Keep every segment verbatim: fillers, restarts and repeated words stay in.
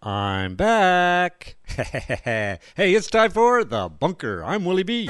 I'm back. Hey, it's time for The Bunker. I'm Willie B.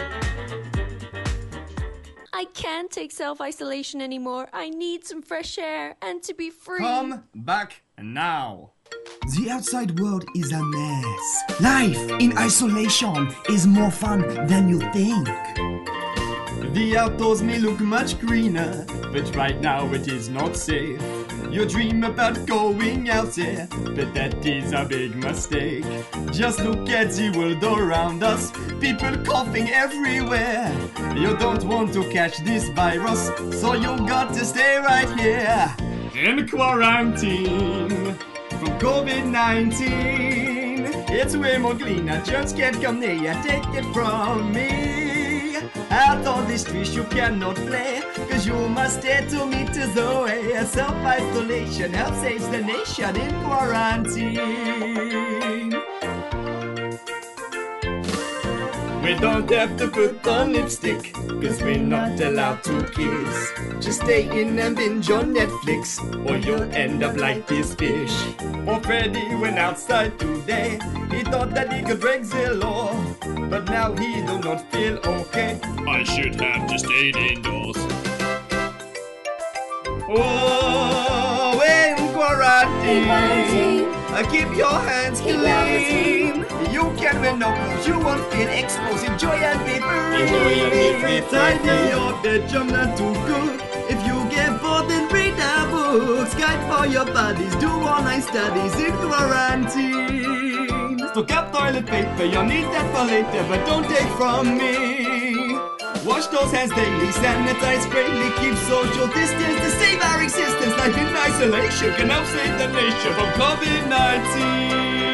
I can't take self-isolation anymore. I need some fresh air and to be free. Come back now. The outside world is a mess. Life in isolation is more fun than you think. The outdoors may look much greener, but right now it is not safe. You dream about going out there, but that is a big mistake. Just look at the world around us, people coughing everywhere. You don't want to catch this virus, so you got to stay right here in quarantine from covid nineteen. It's way more cleaner, germs can't come near, take it from me. Out on the streets you cannot play, cause you must stay two meters away. Self-isolation helps save the nation in quarantine. We don't have to put on lipstick, cause we're not allowed to kiss. Just stay in and binge on Netflix, or you'll end up like this fish. Oh, Freddy went outside today. He thought that he could break the law, but now he do not feel okay. I should have just stayed indoors. Oh, in quarantine, uh, keep your hands clean. You can wear no clothes, you won't feel exposed. Enjoy and be free. Enjoy and be free. Tidy your bedroom, not too good. If you get bored, then read the books. Guide for your buddies, do online studies in quarantine. Stock up toilet paper, you'll need that for later, but don't take from me. Wash those hands daily, sanitize greatly, keep social distance to save our existence. Life in isolation can help save the nation from covid nineteen.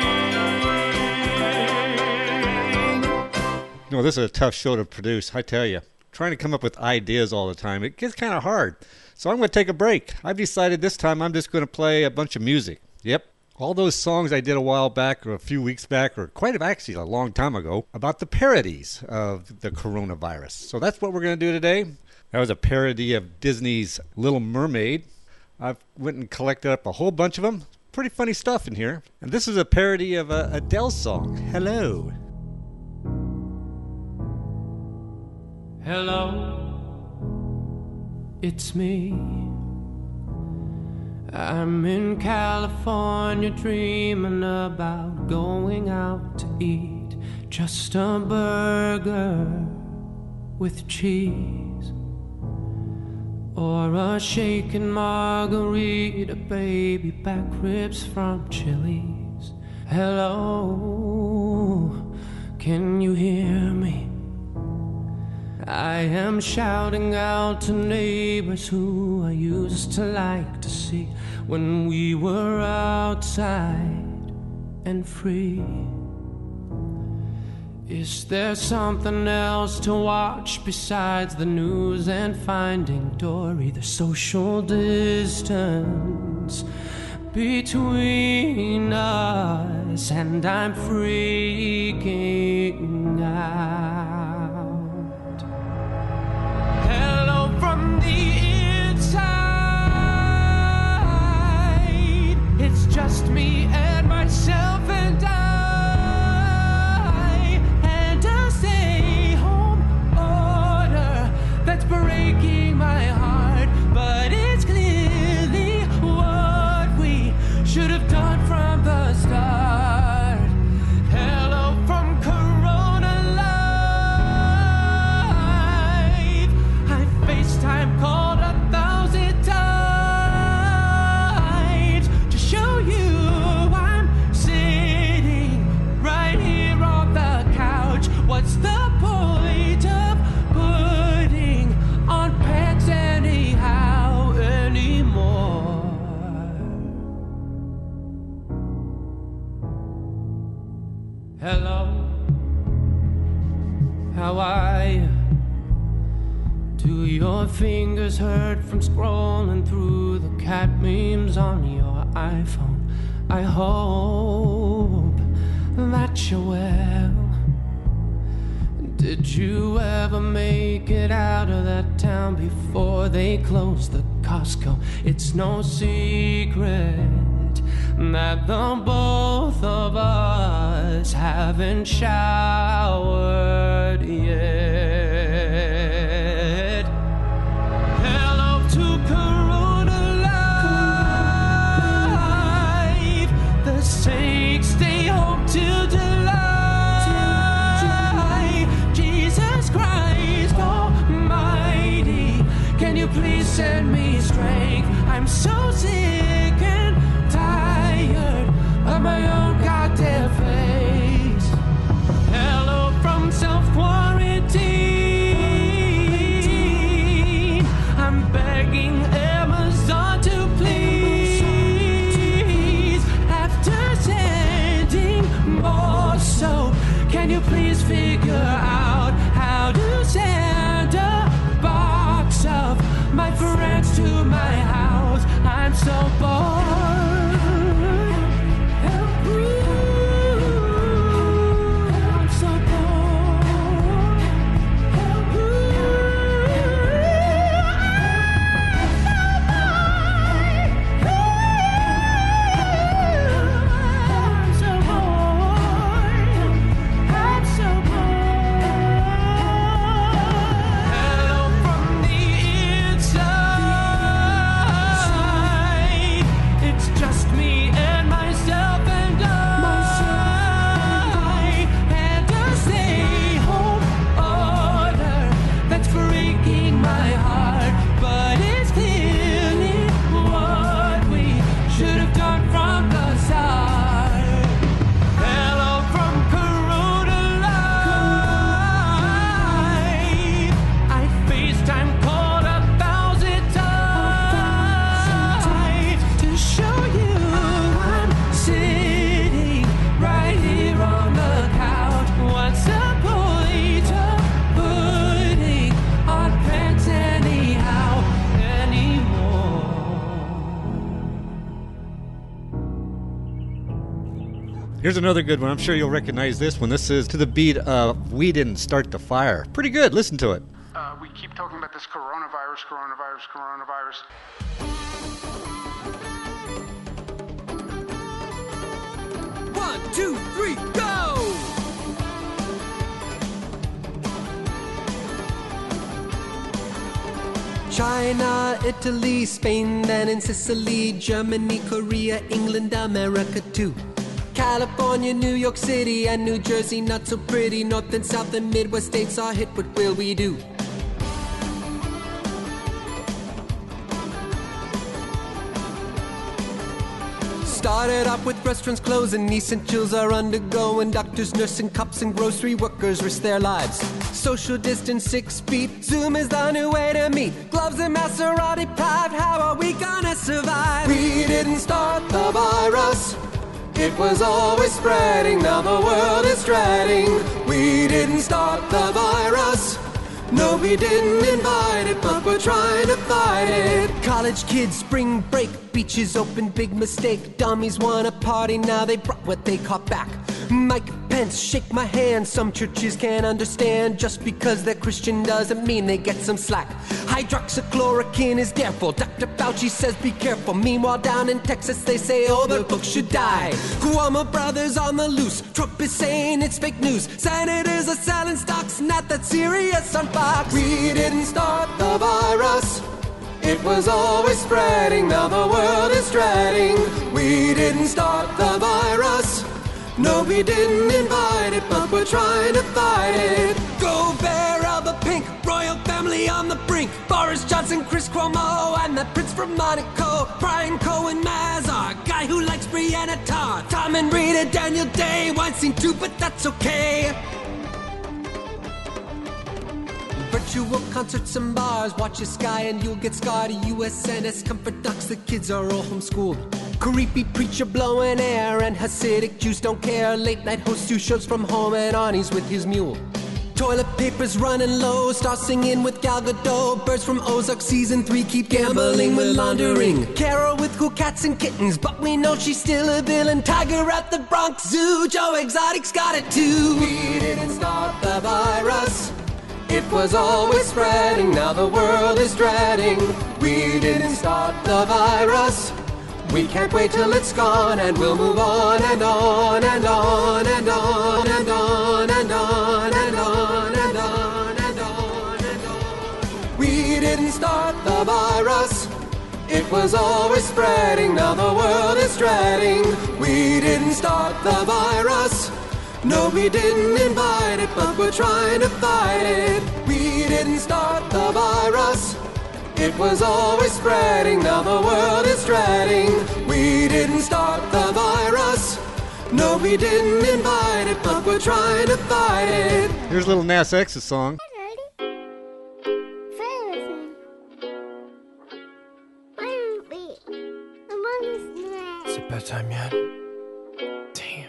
You know, this is a tough show to produce, I tell you. Trying to come up with ideas all the time, it gets kind of hard. So I'm going to take a break. I've decided this time I'm just going to play a bunch of music. Yep. All those songs I did a while back or a few weeks back or quite actually a long time ago about the parodies of the coronavirus. So that's what we're going to do today. That was a parody of Disney's Little Mermaid. I went and collected up a whole bunch of them. Pretty funny stuff in here. And this is a parody of a Adele song, Hello. Hello, it's me. I'm in California dreaming about going out to eat just a burger with cheese or a shaken margarita, baby back ribs from Chili's. Hello, can you hear me? I am shouting out to neighbors who I used to like to see when we were outside and free. Is there something else to watch besides the news and Finding Dory? The social distance between us, and I'm freaking out. From the inside, it's just me and myself and I, and a stay-home order that's breaking my heart, but it's clearly what we should have done from the start. Hello from Corona Live. I FaceTime called a thousand times to show you I'm sitting right here on the couch. What's the point of putting on pants anyhow anymore? Hello, how are you? Do your fingers hurt from scrolling through the cat memes on your iPhone? I hope that you're well. Did you ever make it out of that town before they closed the Costco? It's no secret that the both of others haven't showered yet. Hello to Corona Life. The saints stay home till July. Jesus Christ Almighty, can you please send me strength? I'm so sick and tired of my own goddamn face. Hello from self-quarantine. I'm begging Amazon to please, after sending more soap, can you please figure out how to send a box of my friends to my house? I'm so bored. Help me. I'm so bored. Help me. I'm so bored. I'm so bored. Hello from the inside. It's just me and myself and I. And a stay-home order that's breaking my heart, but it's clearly what we should have done from the start. Hello from Corona Life. I FaceTime called a thousand times to show you I'm sitting right here on the couch. What's the point of putting on pants anyhow anymore? Here's another good one. I'm sure you'll recognize this one. This is to the beat of We Didn't Start the Fire. Pretty good. Listen to it. Uh, we keep talking about this coronavirus, coronavirus, coronavirus. One, two, three, go! China, Italy, Spain, then in Sicily, Germany, Korea, England, America too. California, New York City, and New Jersey, not so pretty. North and South and Midwest states are hit, what will we do? Started off with restaurants closing, essentials are undergoing. Doctors, nursing, cops, and grocery workers risk their lives. Social distance, six feet. Zoom is the new way to meet. Gloves and masks are all deprived. How are we gonna survive? We didn't start the virus. It was always spreading. Now the world is dreading. We didn't start the virus. No, we didn't invite it, but we're trying to fight it. College kids, spring break, beaches open, big mistake. Dummies wanna party, now they brought what they caught back. Mike Pence, shake my hand. Some churches can't understand. Just because they're Christian doesn't mean they get some slack. Hydroxychloroquine is careful. Doctor Fauci says be careful. Meanwhile, down in Texas, they say all their books should die. Cuomo brothers on the loose. Trump is saying it's fake news. Senators are selling stocks, not that serious on Fox. We didn't start the virus. It was always spreading. Now the world is dreading. We didn't start the virus. No, we didn't invite it, but we're trying to fight it. Go Bear, Alba Pink, royal family on the brink. Boris Johnson, Chris Cuomo, and the Prince from Monaco. Brian Cohen, Mazar, guy who likes Brianna Tarr. Tom and Rita, Daniel Day, Weinstein too, but that's okay. Virtual concerts and bars, watch the sky and you'll get scarred. U S N S comfort ducks, the kids are all homeschooled. Creepy preacher blowing air and Hasidic Jews don't care. Late night host do shows from home and Arnie's with his mule. Toilet paper's running low, start singing with Gal Gadot. Birds from Ozark season three keep gambling with laundering. Carol with cool cats and kittens, but we know she's still a villain. Tiger at the Bronx Zoo, Joe Exotic's got it too. We didn't start the virus. It was always spreading, now the world is dreading. We didn't start the virus. We can't wait till it's gone, and we'll move on and on and on and on. It was always spreading, now the world is dreading. We didn't start the virus. No, we didn't invite it, but we're trying to fight it. We didn't start the virus. It was always spreading, now the world is dreading. We didn't start the virus. No, we didn't invite it, but we're trying to fight it. Here's little Nas X's song. Is it bedtime yet? Damn.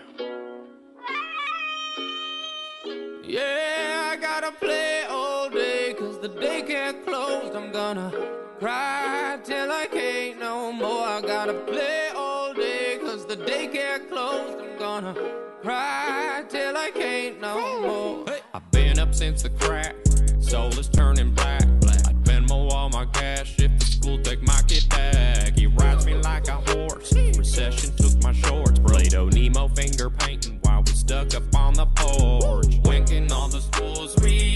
Yeah, I gotta play all day, cause the daycare closed. I'm gonna cry till I can't no more. I gotta play all day, cause the daycare closed. I'm gonna cry till I can't no more. Hey. I've been up since the crack, soul is turning black. I'd Venmo all my cash if the school take my kid back. He rides me like a horse, recession took my shorts. Play-Doh Nemo finger painting while we stuck up on the porch. Winking all the schools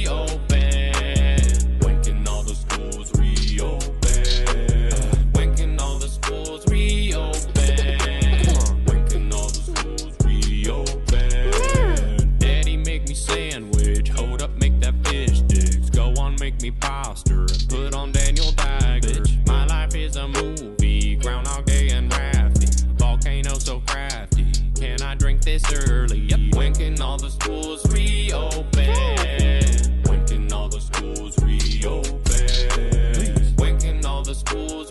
reopen. Winking all the schools reopen. Winking all the schools reopen. Winking all the schools reopen. Daddy make me sandwich, hold up, make that fish sticks. Go on, make me pasta and put on Daniel Dagger. Bitch, my life is a movie, Groundhog Day and Rafty. Volcano so crafty, can I drink this early? Yep. Winking all the schools reopen. Winking all the schools reopen. Winking all the schools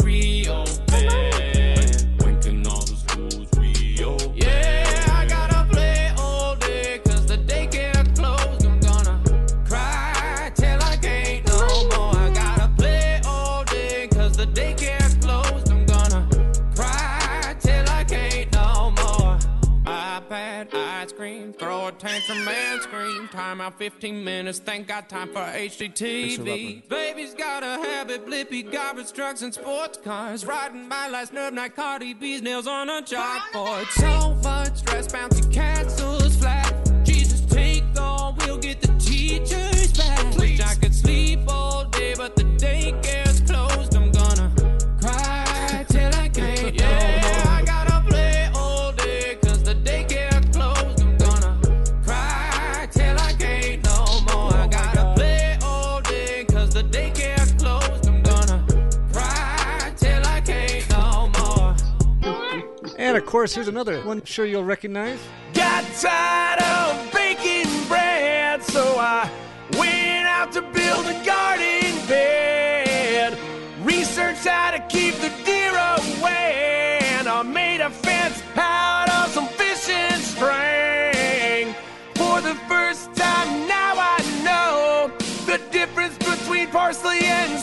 reopen. Winking all the schools reopen. Yeah, I gotta play all day, cause the daycare closed. I'm gonna cry till I can't no more. I gotta play all day, cause the daycare closed. I'm gonna cry till I can't no more. iPad, ice cream, throw a tantrum and scream. Time out fifteen minutes, thank God time for H D T V. Baby's got a habit, blippy, garbage trucks and sports cars. Riding my last nerve night, Cardi B's nails on a chalkboard. So much stress, bouncy castles flat. Jesus, take all, we'll get the teachers back. Wish I could sleep all day, but the daycare's closed. I'm gonna cry till I can't. Yeah, I gotta play all day, cause the daycare closed. I'm gonna cry till I can't no more. I gotta play all day, cause the daycare closed. I'm gonna cry till I can't no more. And of course, here's another one I'm sure you'll recognize. Got tired of baking bread, so I went out to build a garden bed. Researched how to keep the deer away, and I made a fence out of some fishing string. For the first time now I know the difference between parsley and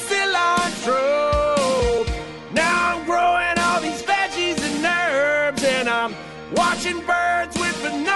cilantro. Now I'm growing all these veggies and herbs, and I'm watching birds with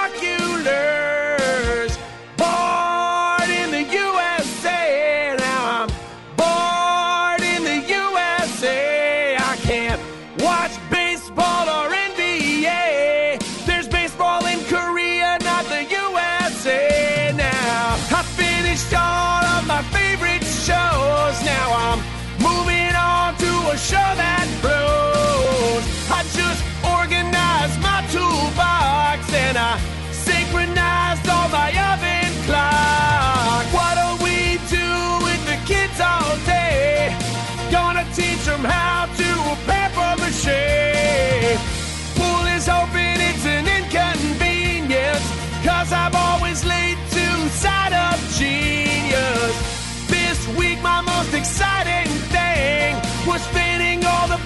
binoculars. Born in the U S A, now I'm born in the U S A. I can't watch baseball or N B A. There's baseball in Korea, not the U S A. Now I finished all of my favorite shows. Now I'm moving on to a show that blows. I just organized my toolbox and I synchronized all my oven clock. What'll we do with the kids all day? Gonna teach them how to paper mache. Pool is hoping it's an inconvenience, cause I'm always late to Side Up Genius. This week my most exciting thing was spinning all the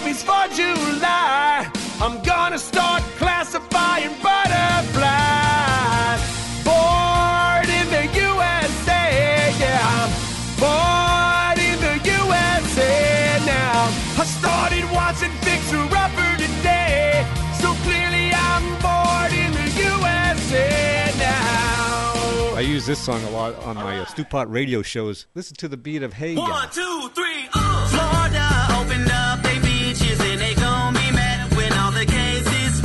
puppies for July. I'm gonna start classifying butterflies. Born in the U S A, yeah, I'm born in the U S A now. I started watching Fixer Upper today, so clearly I'm born in the U S A now. I use this song a lot on my uh, Stew Pot radio shows. Listen to the beat of Hey Ya. One, two, three, oh. Florida opened up they beaches and they gon' be mad when all the cases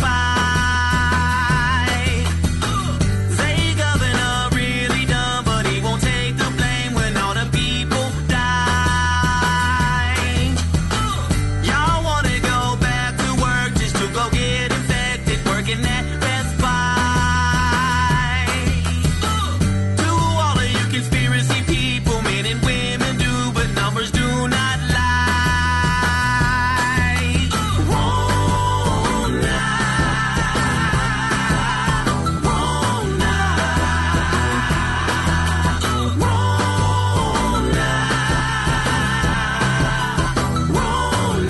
spike. They governor really dumb, but he won't take the blame when all the people die. Y'all wanna go back to work just to go get infected, working at Best Buy. To all of you conspiracy people, men and women do, but numbers do not lie. Wrong now. Wrong now. Wrong now. Wrong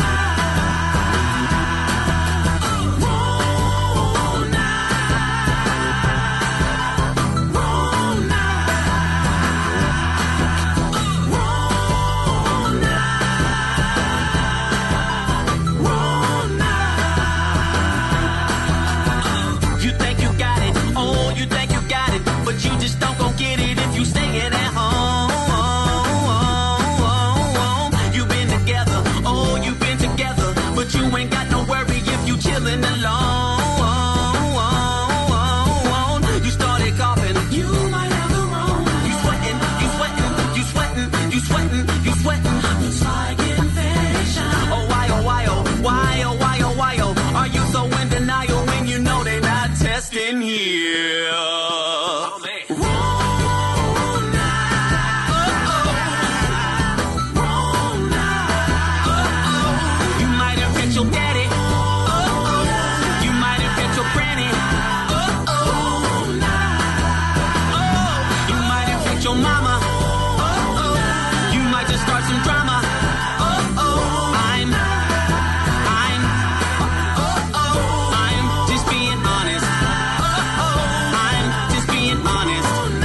You think you got it, oh, you think you got it, but you just don't gon' get it if you staying at home. You've been together, oh, you've been together, but you ain't got no worry if you chillin' alone. You started coughing, you might have the wrong. You sweating, you sweating, you sweating, you sweating, you sweating. Looks like infection. Oh, why, oh, why, oh, why, oh, why, oh, why, oh, are you so in denial when you know they not testing here? Oh, man. Wrong now. Uh-oh. Wrong now. Uh-oh. You might have hit your daddy. Uh-oh. You might have hit your granny. Uh-oh. Wrong now. Oh. You might have hit your mama. Uh-oh. You might just start some drama. Uh-oh. I'm, I'm, uh-oh. I'm just being honest. Uh-oh. I'm just being honest.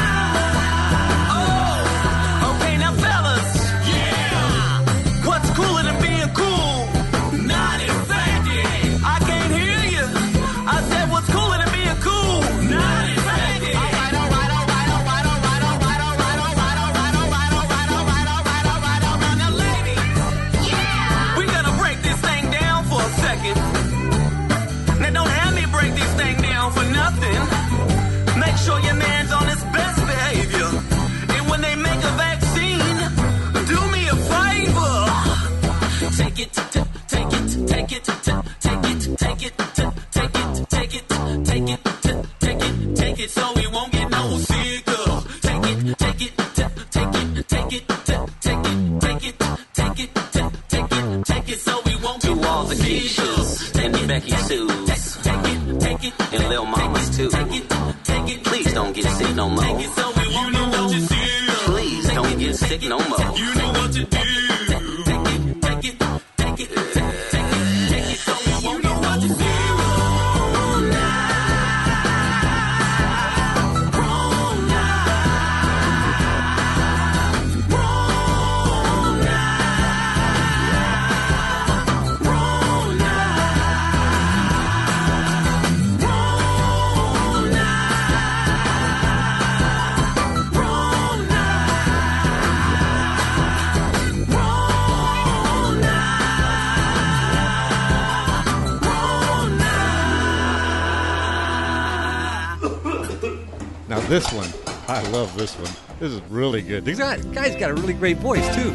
Oh. Okay, now fellas. Yeah. What's cooler than being cool? Not infected. I can't hear you. I said what's cooler than being cool? Not infected. All right, all right, all right, all right, all right, all right, all right, all right, all right, all right, all right, all right, all right, all right, all right. Now, ladies. Yeah. We're gonna break this thing down for a second. Now, don't have me break this thing down for nothing. Make sure your man's on his best behavior. And when they make a vaccine, do me a favor. Take it, t- take it, take it, t- take it, take it, t- take it, take it, take it, t- take it, take it, so we won't get no sicker. Take it, take it, t- take it, take it, t- take it, take it, take it, t- take it, take it, so we won't get no sicker. To all the Keishas and Becky Sue's and Lil Mamas too. Please don't get sick no more. Please don't get sick no more. You know what to do. Take it, take it, take it, take it, take it, so you know what to do. Wrong now. Wrong now. Wrong now. Wrong Now this one, I love this one. This is really good. This guy, guy's got a really great voice too.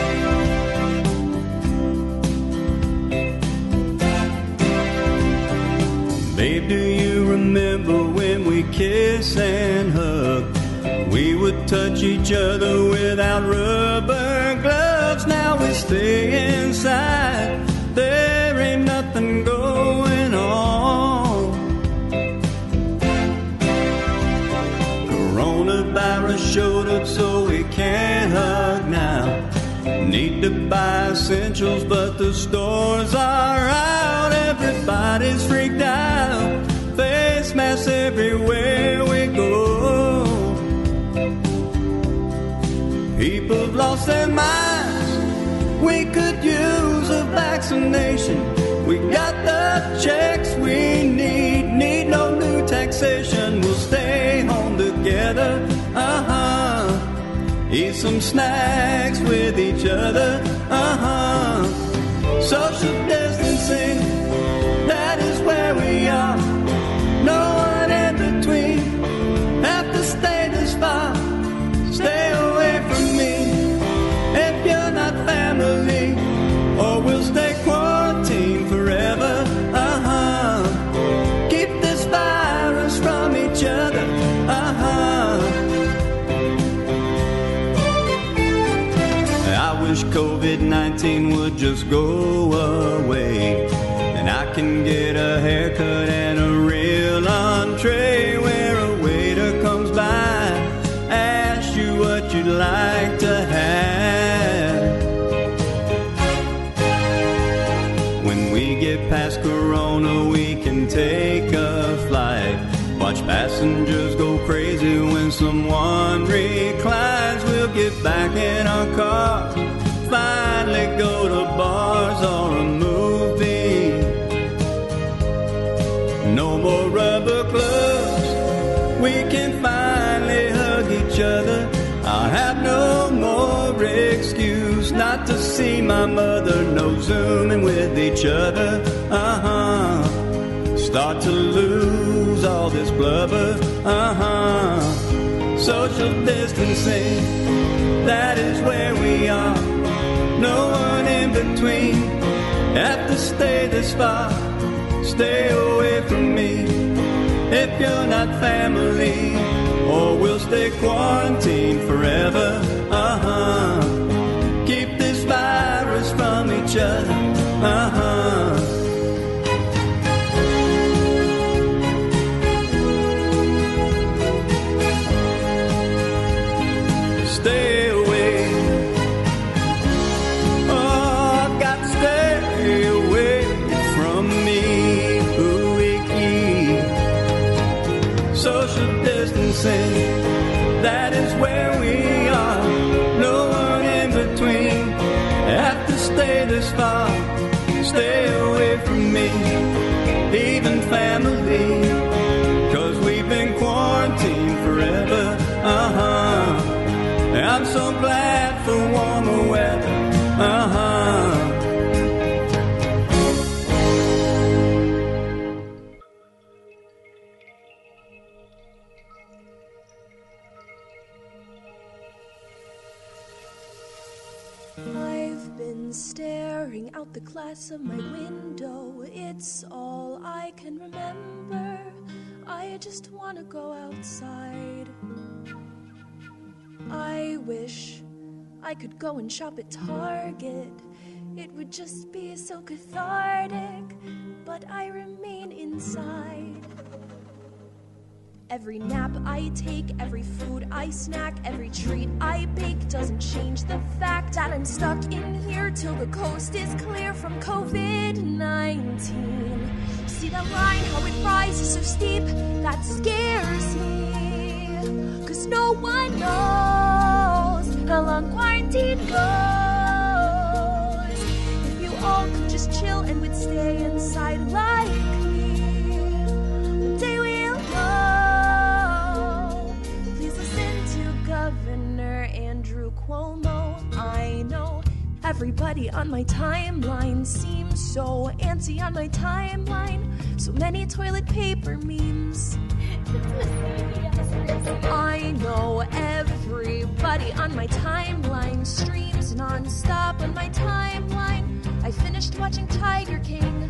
Babe, do you remember when we kiss and hug? We would touch each other without rubber gloves. Now we stay inside. There ain't nothing going on. Coronavirus showed up so we can't hug now. Need to buy essentials, but the stores are out. Everybody's freaked out. Face masks everywhere we go. People have lost their minds. We could use a vaccination. We got the checks we need. Need no new taxation. We'll stay home together. Uh-huh. Eat some snacks with each other. Uh-huh. Social distancing, that is where we are. No one in between. Have to stay this far. Stay away from me if you're not family, or we'll stay quarantined forever. Uh-huh. Keep this virus from each other. Uh-huh. I wish COVID nineteen would just go away, and I can get a haircut and a real entree where a waiter comes by, asks you what you'd like to have. When we get past Corona, we can take a flight. Watch passengers go crazy when someone reclines. We'll get back in our car, finally go to bars or a movie. No more rubber gloves, we can finally hug each other. I'll have no more excuse not to see my mother. No zooming with each other. Uh-huh. Start to lose all this blubber. Uh-huh. Social distancing, that is where we are. No one in between. Have to stay this far. Stay away from me if you're not family, or we'll stay quarantined forever. Uh-huh. Keep this virus from each other. Uh-huh. Stay away. Oh, I've got to stay away from me. Ooh-wee-kee. Social distancing, that is where we are. No one in between. Have to stay this far. Stay away from me, even family, 'cause we've been quarantined forever. Uh-huh. I'm so glad for warmer weather. Uh-huh. I've been staring out the glass of my window. It's all I can remember. I just want to go outside. I wish I could go and shop at Target. It would just be so cathartic, but I remain inside. Every nap I take, every food I snack, every treat I bake doesn't change the fact that I'm stuck in here till the coast is clear from covid nineteen. See that line, how it rises so steep, that scares me. 'Cause no one knows how long quarantine goes. If you all could just chill and would stay inside like me, one day we'll know. Please listen to Governor Andrew Cuomo. I know everybody on my timeline seems so antsy on my timeline. So many toilet paper memes. I know everybody on my timeline streams non-stop on my timeline. I finished watching Tiger King.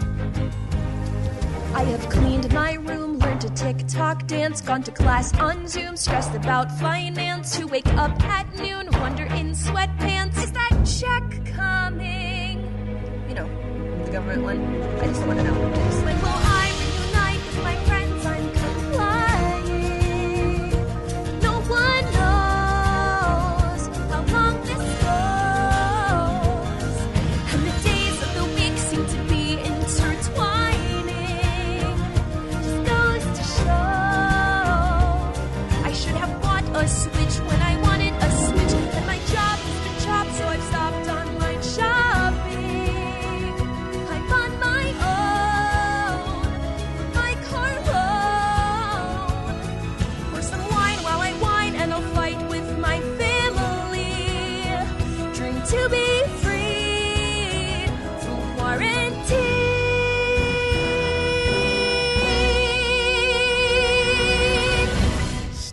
I have cleaned my room, learned to TikTok dance, gone to class on Zoom, stressed about finance, to wake up at noon, wonder in sweatpants, is that check coming? You know, the government one. I just want to know. Just when will I reunite with my friends? I'm complying. No one knows how long this goes.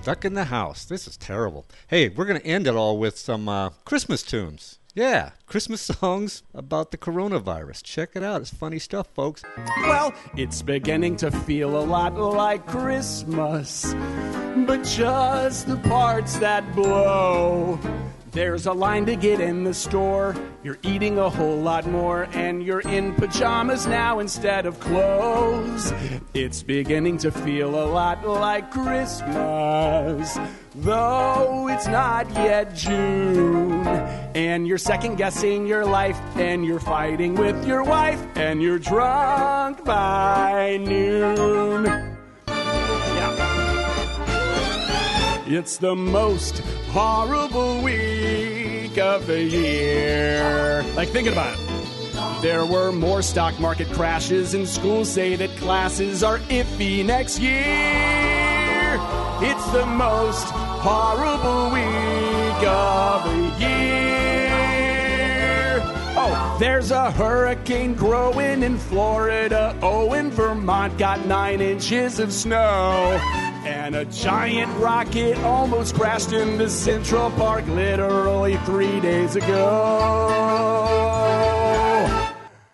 Stuck in the house. This is terrible. Hey, we're going to end it all with some uh, Christmas tunes. Yeah, Christmas songs about the coronavirus. Check it out. It's funny stuff, folks. Well, it's beginning to feel a lot like Christmas, but just the parts that blow. There's a line to get in the store. You're eating a whole lot more, and you're in pajamas now instead of clothes. It's beginning to feel a lot like Christmas, though it's not yet June. And you're second-guessing your life, and you're fighting with your wife, and you're drunk by noon. Yeah. It's the most horrible week of the year. Like, thinking about it. There were more stock market crashes, and schools say that classes are iffy next year. It's the most horrible week of the year. Oh, there's a hurricane growing in Florida. Oh, and Vermont got nine inches of snow. And a giant rocket almost crashed into Central Park literally three days ago.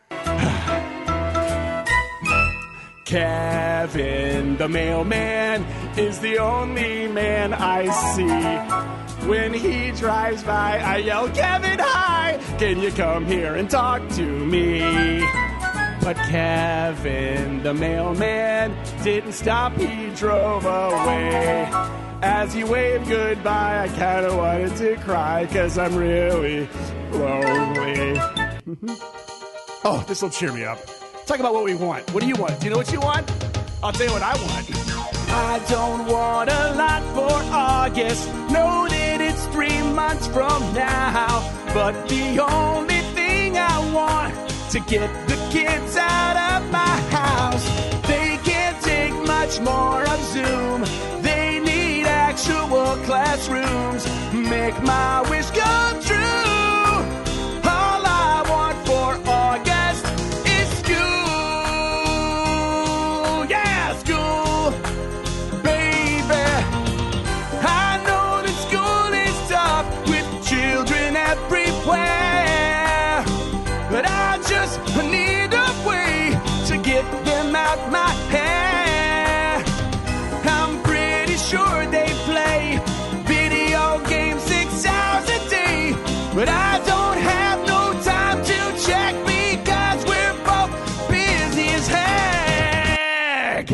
Kevin, the mailman, is the only man I see. When he drives by, I yell, "Kevin, hi! Can you come here and talk to me?" But Kevin, the mailman, didn't stop, he drove away. As he waved goodbye, I kind of wanted to cry, because I'm really lonely. Oh, this will cheer me up. Talk about what we want. What do you want? Do you know what you want? I'll tell you what I want. I don't want a lot for August. Know that it's three months from now. But the only thing I want to get the kids out of my house. They can't take much more of Zoom. They need actual classrooms. Make my wish come true. All I want for August is school. Yeah, school, baby. I know that school is tough with children everywhere, but I just need a way to get them out my hair. I'm pretty sure they play video games six hours a day, but I don't have no time to check because we're both busy as heck.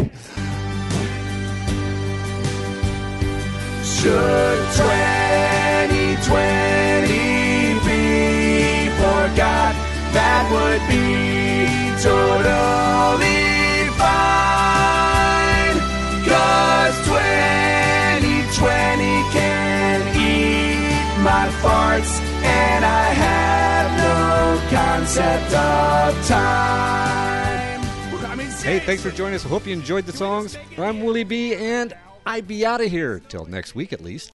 Should twenty twenty be forgot? That would be totally fine, 'cause twenty twenty can eat my farts, and I have no concept of time. I mean, hey, thanks for joining us. I hope you enjoyed the songs. I'm Willie B, and I be out of here till next week at least.